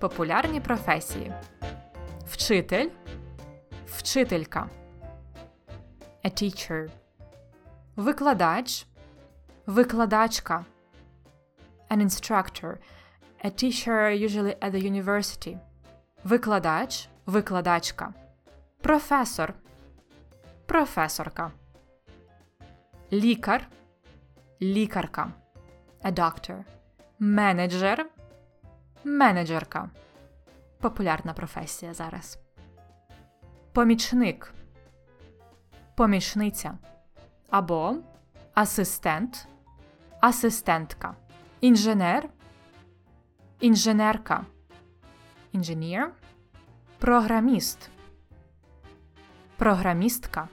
Популярні професії. Вчитель, вчителька. A teacher. Викладач, викладачка. An instructor. A teacher usually at the university. Викладач, викладачка. Професор, професорка. Лікар, лікарка. A doctor. Менеджер, менеджерка. Популярна професія зараз. Помічник, помічниця. Або асистент, асистентка. Інженер, інженерка. Engineer. Програміст, програмістка.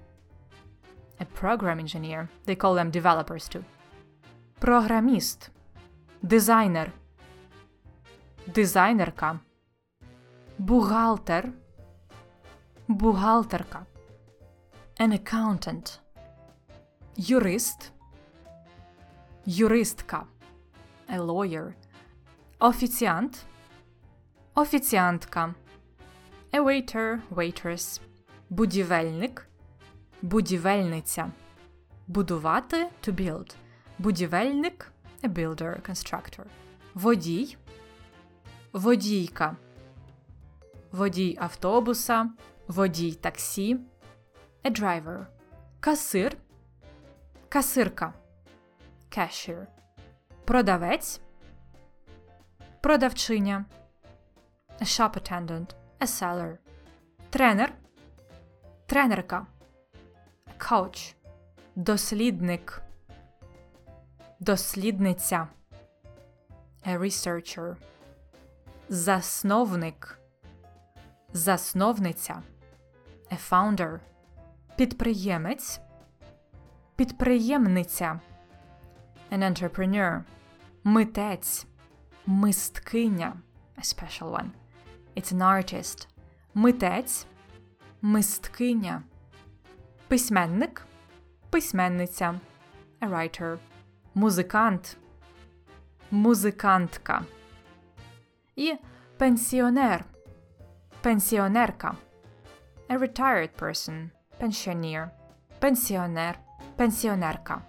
A program engineer. They call them developers too. Програміст. Дизайнер. Дизайнерка. Бухгалтер. Бухгалтерка. An accountant. Юрист. Юристка. A lawyer. Офіціант. Офіціантка. A waiter, waitress. Будівельник. Будівельниця. Будувати – to build. Будівельник – a builder, constructor. Водій. Водійка. Водій автобуса. Водій таксі. A driver. Касир. Касирка. Cashier. Продавець. Продавчиня. A shop attendant. A seller. Тренер. Тренерка. A coach. Дослідник. Дослідниця. A researcher. Засновник. Засновниця. A founder. Підприємець. Підприємниця. An entrepreneur. Митець. Мисткиня. A special one. It's an artist. Митець. Мисткиня. Письменник. Письменниця. A writer. Музикант. Музикантка. І пенсіонер. Пенсіонерка. A retired person. Pensioner. Пенсіонер. Пенсіонерка.